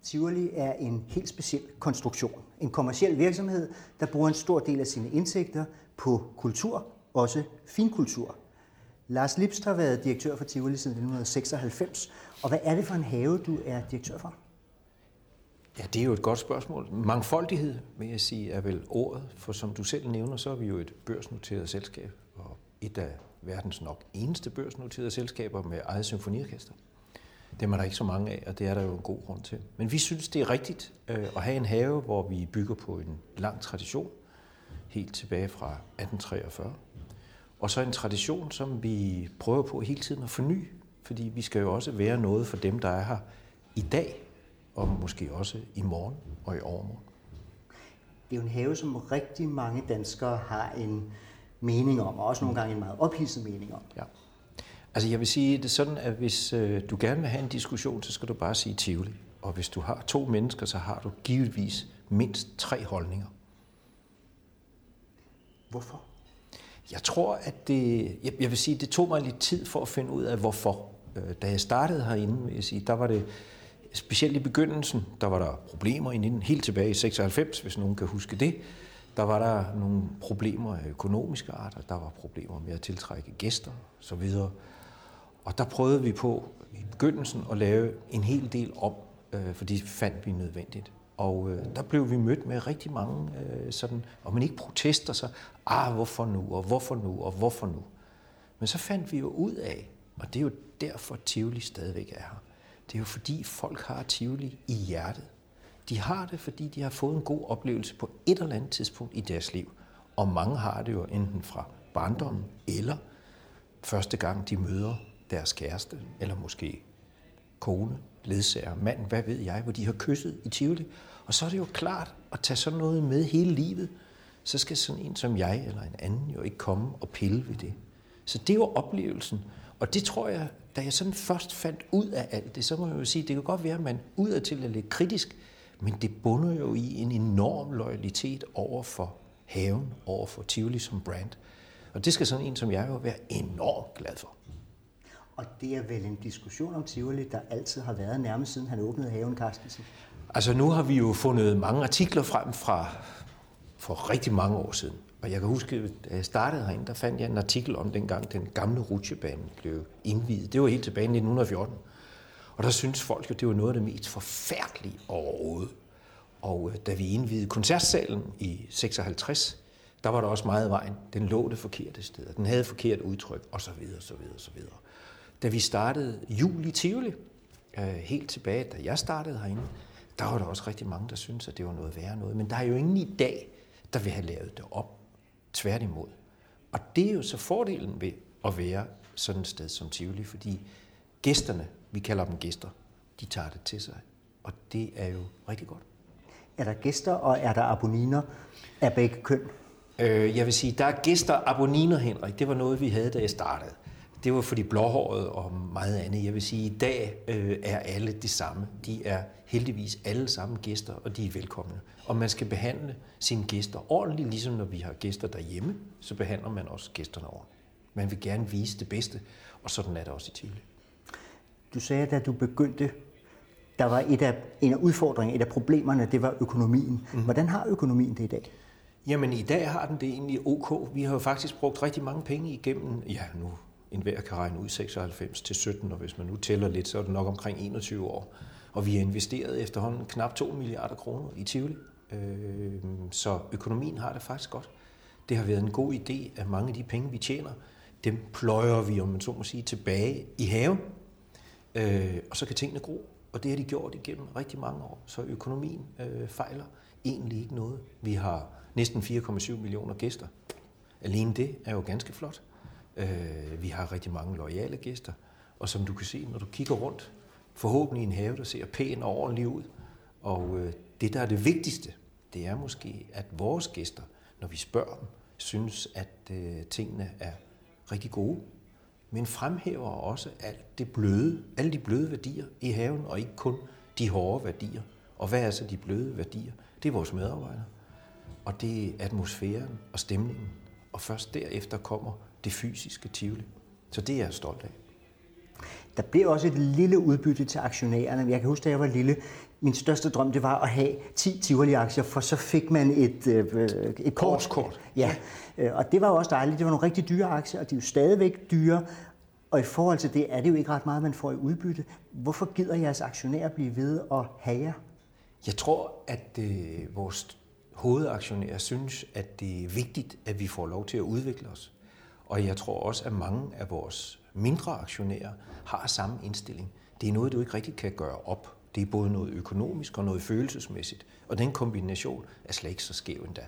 Tivoli er en helt speciel konstruktion. En kommerciel virksomhed, der bruger en stor del af sine indtægter på kultur, også finkultur. Lars Lipst har været direktør for Tivoli siden 1996. Og hvad er det for en have, du er direktør for? Ja, det er jo et godt spørgsmål. Mangfoldighed, vil jeg sige, er vel ordet. For som du selv nævner, så er vi jo et børsnoteret selskab. Og et af verdens nok eneste børsnoterede selskaber med eget symfoniorkester. Dem er der ikke så mange af, og det er der jo en god grund til. Men vi synes, det er rigtigt at have en have, hvor vi bygger på en lang tradition, helt tilbage fra 1843. Og så en tradition, som vi prøver på hele tiden at forny, fordi vi skal jo også være noget for dem, der er her i dag, og måske også i morgen og i overmorgen. Det er jo en have, som rigtig mange danskere har en mening om, og også nogle gange en meget ophidset mening om. Ja. Altså jeg vil sige det sådan, at hvis du gerne vil have en diskussion, så skal du bare sige Tivoli. Og hvis du har 2 mennesker, så har du givetvis mindst 3 holdninger. Hvorfor? Jeg tror, at jeg vil sige, det tog mig lidt tid for at finde ud af, hvorfor. Da jeg startede herinde, vil jeg sige, der var det, specielt i begyndelsen, der var der problemer helt tilbage i 96, hvis nogen kan huske det. Der var der nogle problemer af økonomiske arter, der var problemer med at tiltrække gæster osv. Og der prøvede vi på i begyndelsen at lave en hel del om, for det fandt vi nødvendigt. Og der blev vi mødt med rigtig mange sådan, og man ikke protester så, hvorfor nu, og hvorfor nu, og hvorfor nu. Men så fandt vi jo ud af, og det er jo derfor Tivoli stadigvæk er her. Det er jo fordi folk har Tivoli i hjertet. De har det, fordi de har fået en god oplevelse på et eller andet tidspunkt i deres liv. Og mange har det jo enten fra barndommen, eller første gang de møder deres kæreste, eller måske kone, ledsager, mand, hvad ved jeg, hvor de har kysset i Tivoli. Og så er det jo klart at tage sådan noget med hele livet. Så skal sådan en som jeg eller en anden jo ikke komme og pille ved det. Så det er jo oplevelsen. Og det tror jeg, da jeg sådan først fandt ud af alt det, så må jeg jo sige, det kan godt være, at man udadtil er lidt kritisk, men det bunder jo i en enorm loyalitet over for haven, over for Tivoli som brand. Og det skal sådan en som jeg jo være enormt glad for. Og det er vel en diskussion om Tivoli, der altid har været nærmest siden han åbnede haven, Carstensen? Altså nu har vi jo fundet mange artikler frem for rigtig mange år siden. Og jeg kan huske, da jeg startede herinde, der fandt jeg en artikel om dengang den gamle rutsjebane blev indviet. Det var helt tilbage i 1914. Og der synes folk jo, det var noget af det mest forfærdelige overhovedet. Og da vi indvidede koncertsalen i 56, der var der også meget vejen. Den lå det forkerte sted, den havde forkert udtryk, osv. Da vi startede jul i Tivoli, helt tilbage, da jeg startede herinde, der var der også rigtig mange, der syntes, at det var noget værre noget. Men der er jo ingen i dag, der vil have lavet det op. Tværtimod. Og det er jo så fordelen ved at være sådan et sted som Tivoli, fordi gæsterne, vi kalder dem gæster, de tager det til sig. Og det er jo rigtig godt. Er der gæster, og er der abonniner af begge køn? Jeg vil sige, der er gæster og abonniner, Henrik. Det var noget, vi havde, da jeg startede. Det var for de blåhårede og meget andet. Jeg vil sige, i dag er alle det samme. De er heldigvis alle sammen gæster, og de er velkomne. Og man skal behandle sine gæster ordentligt, ligesom når vi har gæster derhjemme, så behandler man også gæsterne ordentligt. Man vil gerne vise det bedste, og sådan er det også i Tivoli. Du sagde, da du begyndte, der var en af udfordringerne, et af problemerne, det var økonomien. Hvordan har økonomien det i dag? Jamen, i dag har den det egentlig ok. Vi har jo faktisk brugt rigtig mange penge igennem, nu enhver kan regne ud 96 til 17, og hvis man nu tæller lidt, så er det nok omkring 21 år. Og vi har investeret efterhånden knap 2 milliarder kroner i Tivoli. Så økonomien har det faktisk godt. Det har været en god idé, at mange af de penge, vi tjener, dem pløjer vi, om man så må sige, tilbage i haven. Og så kan tingene gro. Og det har de gjort igennem rigtig mange år. Så økonomien fejler egentlig ikke noget. Vi har næsten 4,7 millioner gæster. Alene det er jo ganske flot. Vi har rigtig mange loyale gæster. Og som du kan se, når du kigger rundt, forhåbentlig en have, der ser pæn og ordentlig ud. Og det, der er det vigtigste, det er måske, at vores gæster, når vi spørger dem, synes, at tingene er rigtig gode. Men fremhæver også alle de bløde værdier i haven, og ikke kun de hårde værdier. Og hvad er så de bløde værdier? Det er vores medarbejdere. Og det er atmosfæren og stemningen. Og først derefter kommer det fysiske Tivoli. Så det er jeg stolt af. Der blev også et lille udbytte til aktionærerne. Jeg kan huske, da jeg var lille, min største drøm, det var at have 10 Tivoli-aktier, for så fik man et kort. Ja, og det var jo også dejligt. Det var nogle rigtig dyre aktier, og de er jo stadigvæk dyre. Og i forhold til det er det jo ikke ret meget, man får i udbytte. Hvorfor gider jeres aktionærer blive ved at have jer? Jeg tror, at vores hovedaktionærer synes, at det er vigtigt, at vi får lov til at udvikle os. Og jeg tror også, at mange af vores mindre aktionærer har samme indstilling. Det er noget, du ikke rigtig kan gøre op. Det er både noget økonomisk og noget følelsesmæssigt. Og den kombination er slet ikke så skæv endda.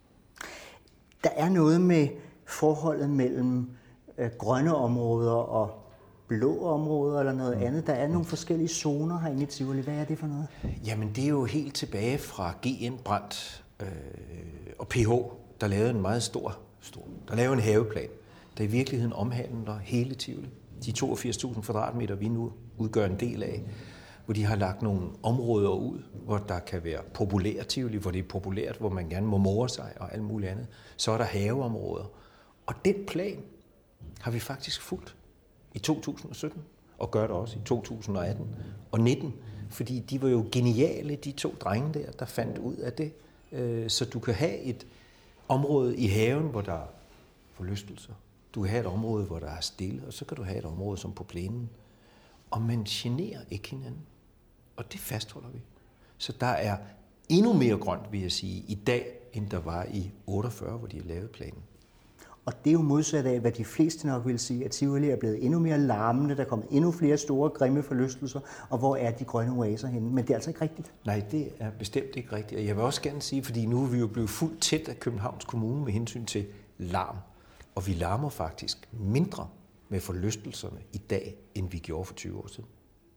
Der er noget med forholdet mellem grønne områder og blå områder eller noget andet. Der er nogle forskellige zoner herinde i Tivoli. Hvad er det for noget? Jamen, det er jo helt tilbage fra GN Brandt og PH, der lavede en meget stor, der lavede en haveplan, der i virkeligheden omhandler hele Tivoli. De 82.000 kvadratmeter, vi nu udgør en del af, hvor de har lagt nogle områder ud, hvor der kan være populært Tivoli, hvor det er populært, hvor man gerne må more sig og alt muligt andet. Så er der haveområder. Og den plan har vi faktisk fulgt i 2017, og gør det også i 2018 og 19, fordi de var jo geniale, de 2 drenge der fandt ud af det. Så du kan have et område i haven, hvor der er forlystelser. Du kan have et område, hvor der er stille, og så kan du have et område som på plænen. Og man generer ikke hinanden. Og det fastholder vi. Så der er endnu mere grønt, vil jeg sige, i dag, end der var i 48, hvor de lavede planen. Og det er jo modsat af, hvad de fleste nok vil sige, at Tivoli er blevet endnu mere larmende, der er kommet endnu flere store, grimme forlystelser, og hvor er de grønne oaser henne? Men det er altså ikke rigtigt. Nej, det er bestemt ikke rigtigt. Og jeg vil også gerne sige, fordi nu er vi jo blevet fuldt tæt af Københavns Kommune med hensyn til larm. Og vi larmer faktisk mindre med forlystelserne i dag, end vi gjorde for 20 år siden.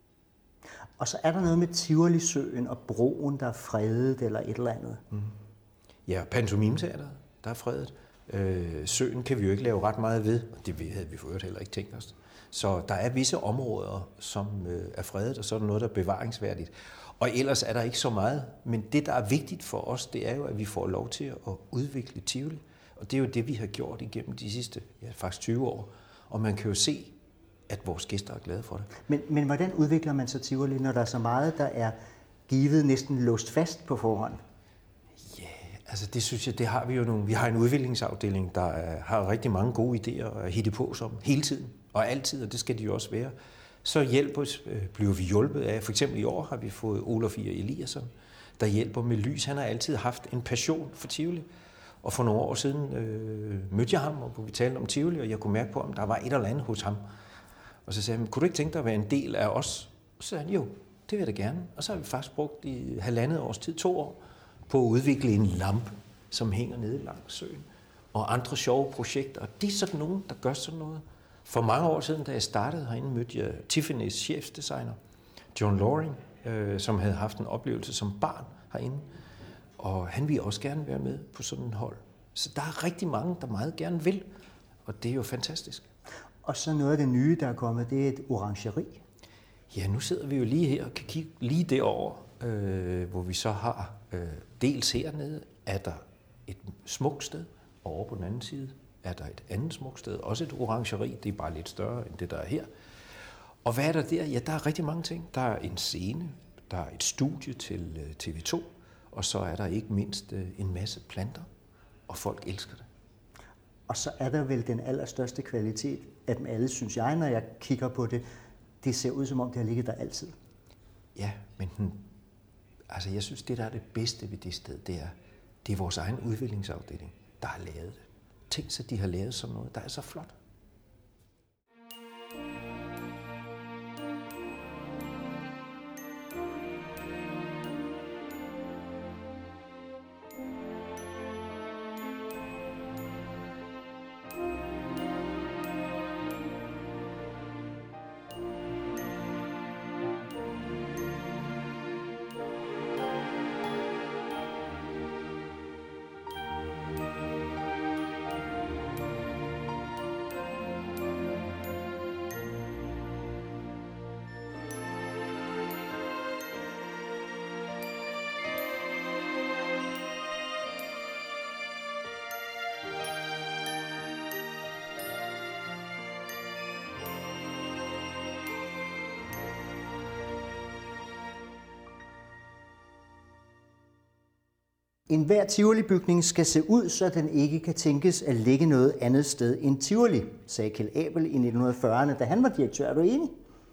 Og så er der noget med Tivoli-søen og broen, der er fredet eller et eller andet. Ja, Pantomimeteateret, der er fredet. Søen kan vi jo ikke lave ret meget ved, og det havde vi for øvrigt heller ikke tænkt os. Så der er visse områder, som er fredet, og så er der noget, der er bevaringsværdigt. Og ellers er der ikke så meget. Men det, der er vigtigt for os, det er jo, at vi får lov til at udvikle Tivoli. Og det er jo det, vi har gjort igennem de sidste faktisk 20 år. Og man kan jo se, at vores gæster er glade for det. Men hvordan udvikler man så Tivoli, når der er så meget, der er givet næsten låst fast på forhånd? Altså det synes jeg, det har vi jo nogle. Vi har en udviklingsafdeling, der har rigtig mange gode idéer at hitte på som hele tiden og altid, og det skal de jo også være. Så bliver vi hjulpet af, for eksempel i år har vi fået Olof I. Eliasson, der hjælper med lys. Han har altid haft en passion for Tivoli, og for nogle år siden mødte jeg ham, hvor vi talte om Tivoli, og jeg kunne mærke på, om der var et eller andet hos ham. Og så sagde han, kunne du ikke tænke dig at være en del af os? Og så sagde han, jo, det vil jeg da gerne. Og så har vi faktisk brugt i 1,5 års tid, 2 år, på at udvikle en lampe, som hænger nede langs søen, og andre sjove projekter. Og det er sådan nogen, der gør sådan noget. For mange år siden, da jeg startede herinde, mødte jeg Tiffany's chefdesigner, John Loring, som havde haft en oplevelse som barn herinde. Og han ville også gerne være med på sådan en hold. Så der er rigtig mange, der meget gerne vil, og det er jo fantastisk. Og så noget af det nye, der er kommet, det er et orangeri. Ja, nu sidder vi jo lige her og kan kigge lige derover, hvor vi så har dels hernede, er der et smukt sted, og over på den anden side er der et andet smukt sted, også et orangeri, det er bare lidt større end det, der er her. Og hvad er der der? Ja, der er rigtig mange ting. Der er en scene, der er et studie til TV2, og så er der ikke mindst en masse planter, og folk elsker det. Og så er der vel den allerstørste kvalitet af dem alle, synes jeg, når jeg kigger på det. Det ser ud, som om det har ligget der altid. Ja, men altså jeg synes, det der er det bedste ved det sted, det er vores egen udviklingsafdeling, der har lavet det. Tænk så, de har lavet sådan noget, der er så flot. En hver Tivoli-bygning skal se ud, så den ikke kan tænkes at ligge noget andet sted end Tivoli, sagde Kjeld Abel i 1940'erne, da han var direktør. Er du enig?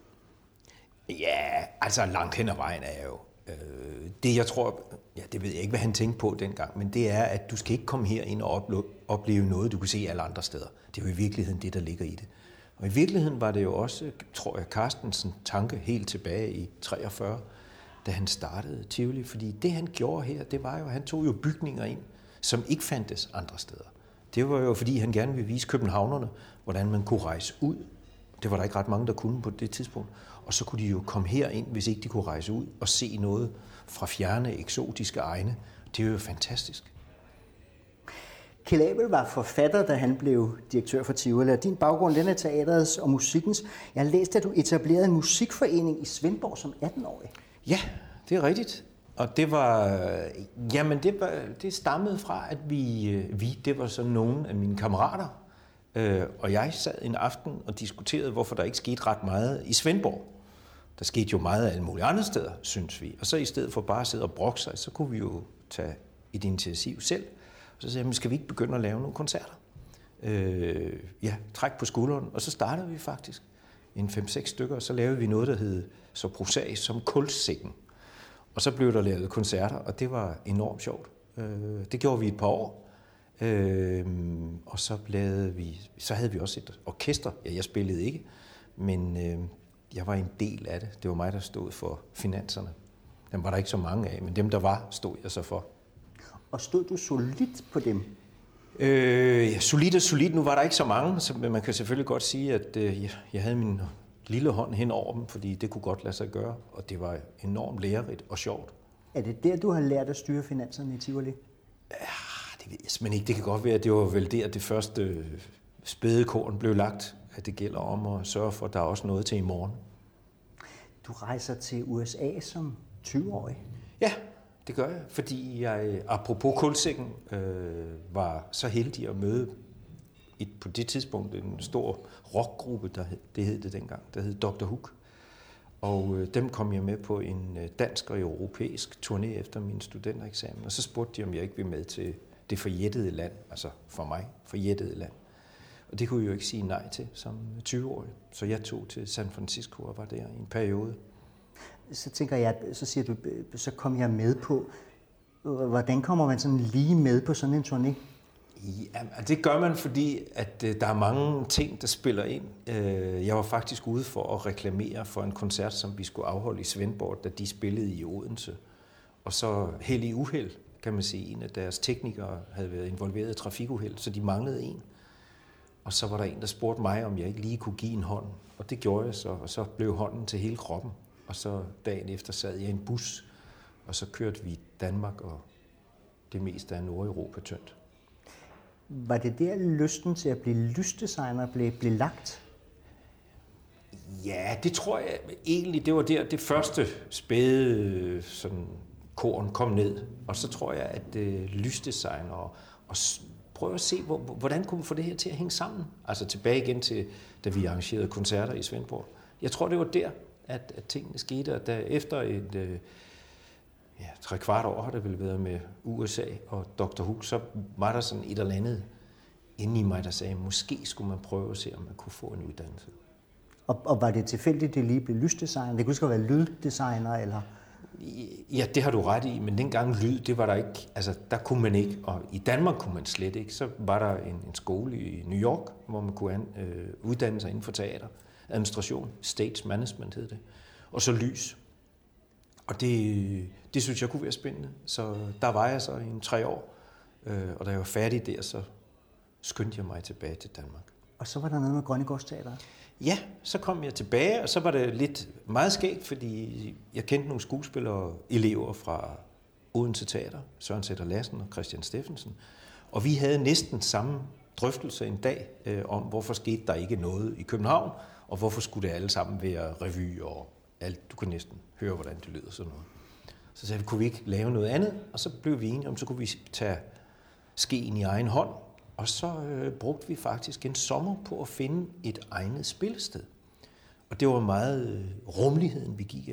Ja, altså langt hen ad vejen er jo det, jeg tror, ja, det ved jeg ikke, hvad han tænkte på dengang, men det er, at du skal ikke komme herind og opleve noget, du kan se alle andre steder. Det er jo i virkeligheden det, der ligger i det. Og i virkeligheden var det jo også, tror jeg, Carstensens tanke helt tilbage i 43, da han startede Tivoli, fordi det, han gjorde her, det var jo, at han tog jo bygninger ind, som ikke fandtes andre steder. Det var jo, fordi han gerne ville vise københavnerne, hvordan man kunne rejse ud. Det var der ikke ret mange, der kunne på det tidspunkt. Og så kunne de jo komme herind, hvis ikke de kunne rejse ud og se noget fra fjerne, eksotiske egne. Det er jo fantastisk. Kjeld Abel var forfatter, da han blev direktør for Tivoli, og din baggrund, den er teaterets og musikkens. Jeg har læst, at du etablerede en musikforening i Svendborg som 18-årig. Ja, det er rigtigt. Og det var, jamen det stammede fra, at det var så nogle af mine kammerater, og jeg sad en aften og diskuterede, hvorfor der ikke skete ret meget i Svendborg. Der skete jo meget af alle mulige andre steder, synes vi. Og så i stedet for bare at sidde og brokke sig, så kunne vi jo tage et initiativ selv. Og så sagde jeg, skal vi ikke begynde at lave nogle koncerter? Træk på skulderen. Og så startede vi faktisk en 5-6 stykker, og så lavede vi noget, der hed så prosaisk som Kulsækken. Og så blev der lavet koncerter, og det var enormt sjovt. Det gjorde vi et par år. Og så havde vi også et orkester. Ja, jeg spillede ikke, men jeg var en del af det. Det var mig, der stod for finanserne. Dem var der ikke så mange af, men dem, der var, stod jeg så for. Og stod du solidt på dem? Solidt. Nu var der ikke så mange, men man kan selvfølgelig godt sige, at jeg havde min lille hånd hen over dem, fordi det kunne godt lade sig gøre, og det var enormt lærerigt og sjovt. Er det der, du har lært at styre finanserne i Tivoli? Ja, det ved jeg, men ikke. Det kan godt være, at det var vel der, det første spædekorn blev lagt, at det gælder om at sørge for, at der er også noget til i morgen. Du rejser til USA som 20-årig? Ja, det gør jeg, fordi jeg, apropos Kulsækken, var så heldig at møde på det tidspunkt en stor rockgruppe, det hed det dengang, der hed Dr. Hook. Og dem kom jeg med på en dansk og europæisk turné efter min studentereksamen, og så spurgte de, om jeg ikke ville med til det forjættede land, altså for mig forjættede land. Og det kunne jeg jo ikke sige nej til som 20-årig, så jeg tog til San Francisco og var der i en periode. Så tænker jeg, så siger du, så kom jeg med på. Hvordan kommer man sådan lige med på sådan en turné? Ja, det gør man, fordi at der er mange ting, der spiller ind. Jeg var faktisk ude for at reklamere for en koncert, som vi skulle afholde i Svendborg, da de spillede i Odense. Og så held i uheld, kan man sige, en af deres teknikere havde været involveret i trafikuheld, så de manglede en. Og så var der en, der spurgte mig, om jeg ikke lige kunne give en hånd. Og det gjorde jeg så, og så blev hånden til hele kroppen. Og så dagen efter sad jeg i en bus, og så kørte vi Danmark og det meste af Nordeuropa tyndt. Var det der lysten til at blive lysdesigner blev lagt? Ja, det tror jeg egentlig, det var der det første spæde sådan, korn kom ned. Og så tror jeg, at lysdesign og prøve at se, hvordan kunne vi få det her til at hænge sammen. Altså tilbage igen til, da vi arrangerede koncerter i Svendborg. Jeg tror, det var der, at tingene skete, og da efter et 3/4 år har det vel været med USA og Dr. Hook, så var der sådan et eller andet inde i mig, der sagde, måske skulle man prøve at se, om man kunne få en uddannelse. Og var det tilfældigt, det lige blev lysdesigner? Det kunne ikke være lyddesigner, eller? Ja, det har du ret i, men dengang lyd, det var der ikke, altså der kunne man ikke, og i Danmark kunne man slet ikke. Så var der en skole i New York, hvor man kunne uddanne sig inden for teater, administration, stage management hed det, og så lys. Og det synes jeg kunne være spændende. Så der var jeg så i 3 år, og da jeg var færdig der, så skyndte jeg mig tilbage til Danmark. Og så var der noget med Grønnegårdsteatret? Ja, så kom jeg tilbage, og så var det lidt meget skægt, fordi jeg kendte nogle skuespillere, elever fra Odense Teater, Søren Sætter Lassen og Christian Steffensen. Og vi havde næsten samme drøftelse en dag om, hvorfor skete der ikke noget i København, og hvorfor skulle det alle sammen være revy og alt. Du kan næsten høre, hvordan det lyder sådan noget. Så sagde vi, kunne vi ikke lave noget andet? Og så blev vi enige om, så kunne vi tage skeen i egen hånd. Og så brugte vi faktisk en sommer på at finde et egnet spillested. Og det var meget rummeligheden, vi gik efter.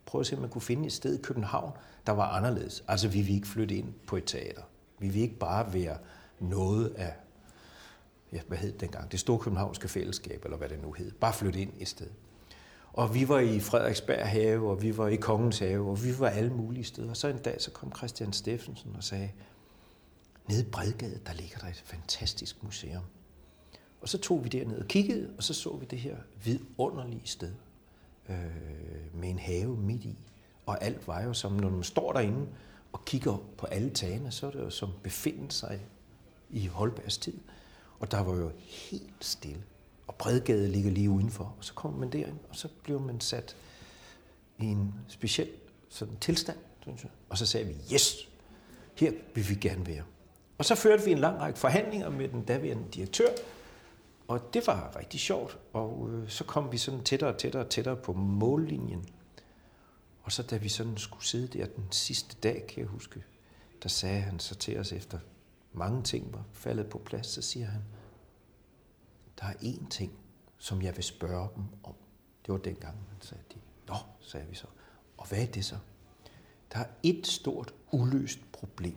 prøve at se, om man kunne finde et sted i København, der var anderledes. Altså, vi vil ikke flytte ind på et teater. Vi vil ikke bare være noget af, ja, hvad hed det dengang? Det store københavnske fællesskab, eller hvad det nu hed. Bare flytte ind et sted. Og vi var i Frederiksberg have, og vi var i Kongens have, og vi var alle mulige steder. Og så en dag, så kom Christian Steffensen og sagde, nede i Bredgade, der ligger der et fantastisk museum. Og så tog vi derned og kiggede, og så vi det her vidunderlige sted med en have midt i. Og alt var jo som, når man står derinde og kigger på alle tagene, så er det jo som befinde sig i Holbergs tid. Og der var jo helt stille. Og Bredgade ligger lige udenfor. Og så kommer man derind, og så bliver man sat i en speciel sådan tilstand, synes jeg. Og så sagde vi, yes, her vil vi gerne være. Og så førte vi en lang række forhandlinger med den daværende direktør, og det var rigtig sjovt. Og så kom vi sådan tættere på mållinjen. Og så da vi sådan skulle sidde der den sidste dag, kan jeg huske, der sagde han så til os efter mange ting var faldet på plads, så siger han, der er én ting, som jeg vil spørge dem om. Det var dengang, man sagde det. Nå, sagde vi så. Og hvad er det så? Der er et stort uløst problem.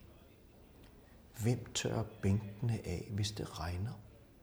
Hvem tørrer bænkene af, hvis det regner?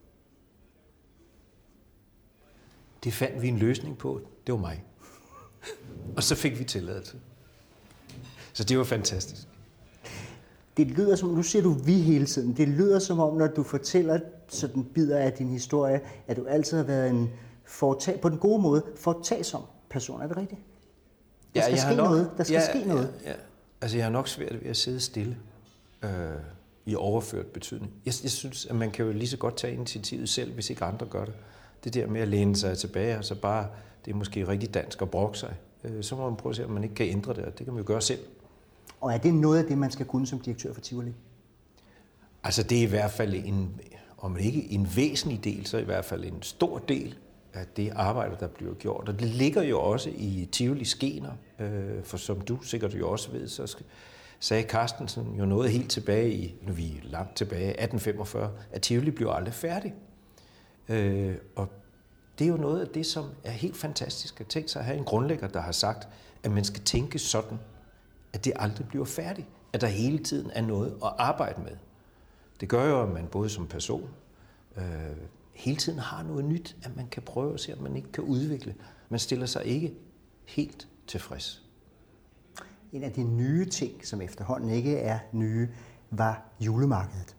Det fandt vi en løsning på. Det var mig. Og så fik vi tilladelse. Så det var fantastisk. Det lyder som, nu siger du vi hele tiden, det lyder som om, når du fortæller sådan bidder af din historie, at du altid har været en på den gode måde foretagsom person. Er det rigtigt? Der skal ske noget. Der skal ske noget. Ja. Altså, jeg har nok svært ved at sidde stille i overført betydning. Jeg synes, at man kan jo lige så godt tage initiativet selv, hvis ikke andre gør det. Det der med at læne sig tilbage, og så bare, det er måske rigtig dansk at brokke sig. Så må man prøve at se, om man ikke kan ændre det, og det kan man jo gøre selv. Og er det noget af det, man skal kunne som direktør for Tivoli? Altså, det er i hvert fald om ikke en væsentlig del, så i hvert fald en stor del af det arbejde, der bliver gjort. Og det ligger jo også i Tivolis gener, for som du sikkert jo også ved, så sagde Carstensen jo noget helt tilbage nu vi er langt tilbage, 1845, at Tivoli blev aldrig færdig. Og det er jo noget af det, som er helt fantastisk. At tænke sig at have en grundlægger, der har sagt, at man skal tænke sådan, at det aldrig bliver færdigt. At der hele tiden er noget at arbejde med. Det gør jo, at man både som person hele tiden har noget nyt, at man kan prøve at se, at man ikke kan udvikle. Man stiller sig ikke helt tilfreds. En af de nye ting, som efterhånden ikke er nye, var julemarkedet.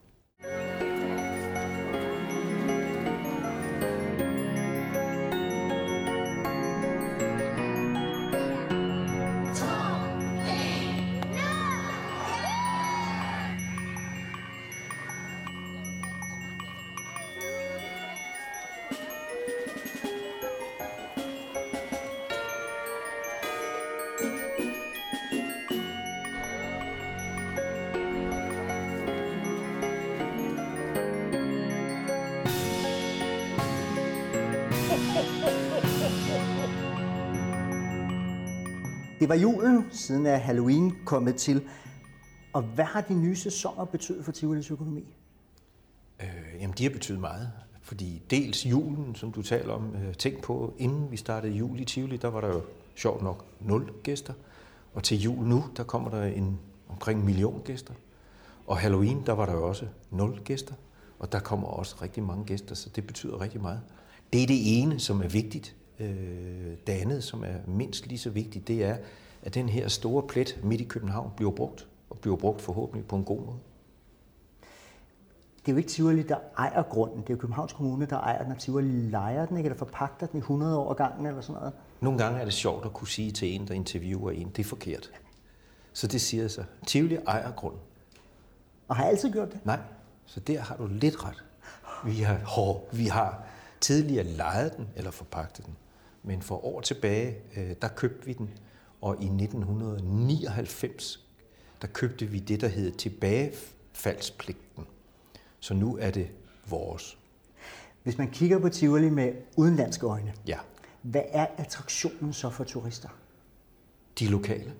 Det var julen, siden er Halloween kommet til. Og hvad har de nye sæsoner betydet for Tivolis økonomi? Jamen, de har betydet meget. Fordi dels julen, som du taler om, tænk på, inden vi startede jul i Tivoli, der var der jo sjovt nok 0 gæster. Og til jul nu, der kommer der omkring 1 million gæster. Og Halloween, der var der jo også 0 gæster. Og der kommer også rigtig mange gæster, så det betyder rigtig meget. Det er det ene, som er vigtigt. Det andet, som er mindst lige så vigtigt, det er, at den her store plet midt i København bliver brugt, og bliver brugt forhåbentlig på en god måde. Det er jo ikke Tivoli, der ejer grunden. Det er jo Københavns Kommune, der ejer den, og Tivoli lejer den, ikke? Eller forpagter den i 100 år gangen, eller sådan noget. Nogle gange er det sjovt at kunne sige til en, der interviewer en, det er forkert. Så det siger sig. Tivoli ejer grunden. Og har altid gjort det? Nej, så der har du lidt ret. Vi har tidligere lejet den, eller forpagtet den. Men for år tilbage, der købte vi den, og i 1999, der købte vi det, der hed tilbagefaldspligten. Så nu er det vores. Hvis man kigger på Tivoli med udenlandske øjne, ja. Hvad er attraktionen så for turister? De lokale.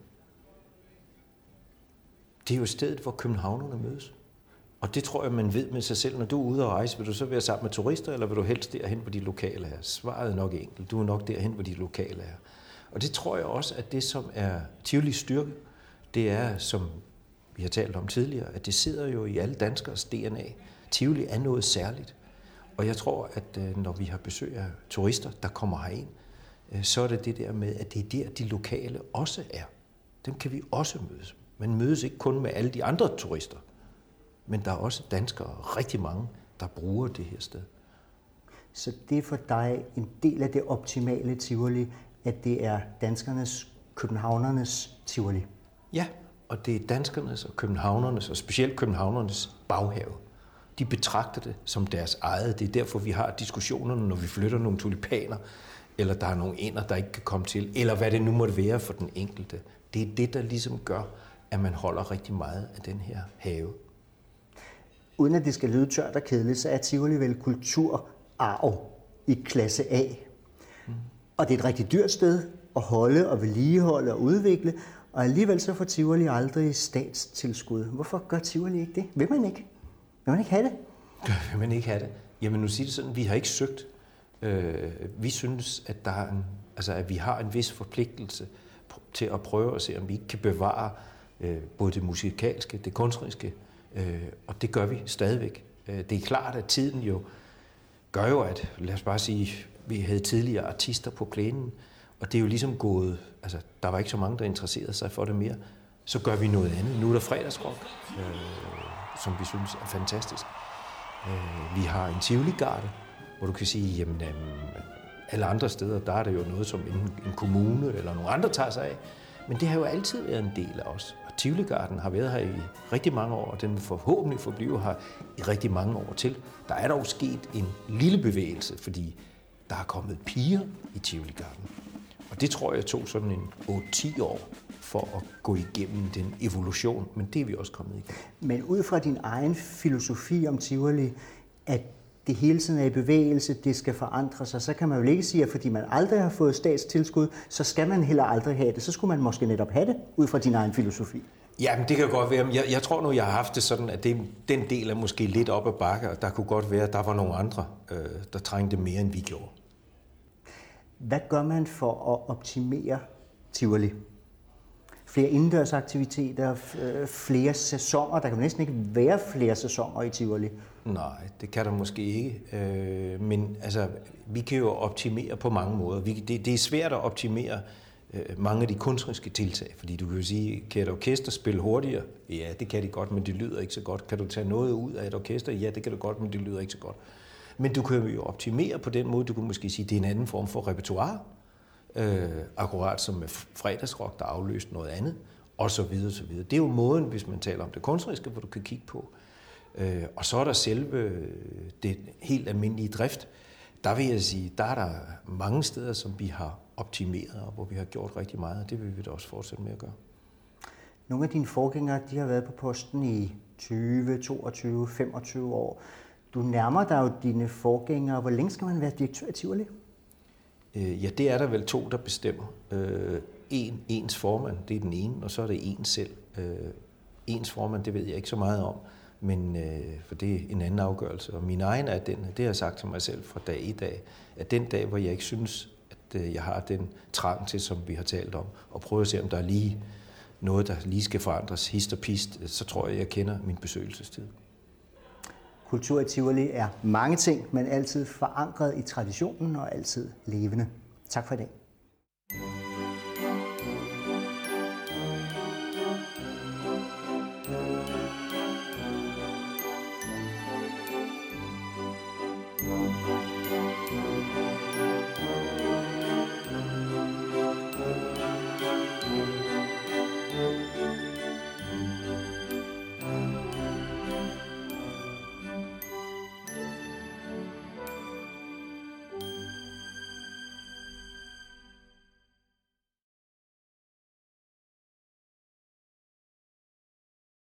Det er jo stedet, hvor københavnerne mødes. Og det tror jeg, man ved med sig selv. Når du er ude og rejse, vil du så være sammen med turister, eller vil du helst derhen, hvor de lokale er? Svaret er nok enkelt. Du er nok derhen, hvor de lokale er. Og det tror jeg også, at det, som er Tivolis styrke, det er, som vi har talt om tidligere, at det sidder jo i alle danskers DNA. Tivoli er noget særligt. Og jeg tror, at når vi har besøg af turister, der kommer herind, så er det det der med, at det er der, de lokale også er. Dem kan vi også mødes. Man mødes ikke kun med alle de andre turister, men der er også danskere, rigtig mange, der bruger det her sted. Så det er for dig en del af det optimale Tivoli, at det er danskernes, københavnernes Tivoli? Ja, og det er danskernes og københavnernes, og specielt københavnernes baghave. De betragter det som deres eget. Det er derfor, vi har diskussionerne, når vi flytter nogle tulipaner, eller der er nogle ænder, der ikke kan komme til, eller hvad det nu måtte være for den enkelte. Det er det, der ligesom gør, at man holder rigtig meget af den her have. Uden at det skal lyde tørt og kedeligt, så er Tivoli vel kulturarv i klasse A. Og det er et rigtig dyrt sted at holde og vedligeholde og udvikle, og alligevel så får Tivoli aldrig statstilskud. Hvorfor gør Tivoli ikke det? Vil man ikke? Vil man ikke have det? Vil man ikke have det? Jamen nu siger det sådan, vi har ikke søgt. Vi synes, at at vi har en vis forpligtelse til at prøve at se, om vi ikke kan bevare både det musikalske, det kunstneriske, og det gør vi stadigvæk. Det er klart, at tiden jo gør jo, at lad os bare sige, vi havde tidligere artister på plænen, og det er jo ligesom gået, der var ikke så mange, der interesserede sig for det mere. Så gør vi noget andet. Nu er der fredagsrock, som vi synes er fantastisk. Vi har en Tivoli-garde, hvor du kan sige, jamen alle andre steder, der er det jo noget, som en kommune eller nogle andre tager sig af. Men det har jo altid været en del af os. Og Tivoli-garden har været her i rigtig mange år, og den vil forhåbentlig forblive her i rigtig mange år til. Der er dog sket en lille bevægelse, fordi der er kommet piger i Tivoli-garden. Og det tror jeg tog sådan en 8-10 år for at gå igennem den evolution, men det er vi også kommet igennem. Men ud fra din egen filosofi om Tivoli, at det hele tiden er i bevægelse, det skal forandre sig, så kan man jo ikke sige, at fordi man aldrig har fået statstilskud, så skal man heller aldrig have det. Så skulle man måske netop have det, ud fra din egen filosofi. Ja, men det kan godt være. Jeg tror nu, jeg har haft det sådan, at den del er måske lidt op ad bakke, og der kunne godt være, at der var nogle andre, der trængte mere, end vi gjorde. Hvad gør man for at optimere Tivoli? Flere indendørsaktiviteter, flere sæsoner. Der kan næsten ikke være flere sæsoner i Tivoli. Nej, det kan der måske ikke. Men vi kan jo optimere på mange måder. Det er svært at optimere mange af de kunstneriske tiltag, fordi du kan jo sige, kan et orkester spille hurtigere? Ja, det kan de godt, men det lyder ikke så godt. Kan du tage noget ud af et orkester? Ja, det kan du godt, men det lyder ikke så godt. Men du kan jo optimere på den måde, du kan måske sige, det er en anden form for repertoire. Akkurat som med fredagsrock, der afløste noget andet, og så videre, så videre. Det er jo måden, hvis man taler om det kunstneriske, hvor du kan kigge på. Og så er der selve det helt almindelige drift. Der vil jeg sige, der er der mange steder, som vi har optimeret, og hvor vi har gjort rigtig meget, og det vil vi da også fortsætte med at gøre. Nogle af dine forgængere, de har været på posten i 20, 22, 25 år. Du nærmer dig jo dine forgængere. Hvor længe skal man være direktør i Tivoli? Ja, det er der vel to, der bestemmer. Ens formand, det er den ene, og så er det en selv. Ens formand, det ved jeg ikke så meget om, men for det er en anden afgørelse. Og min egen er den, det har jeg sagt til mig selv fra dag i dag, at den dag, hvor jeg ikke synes, at jeg har den trang til, som vi har talt om, og prøve at se, om der er lige noget, der lige skal forandres, hist og pist, så tror jeg kender min besøgelsestid. Kultur i Tivoli er mange ting, men altid forankret i traditionen og altid levende. Tak for i dag.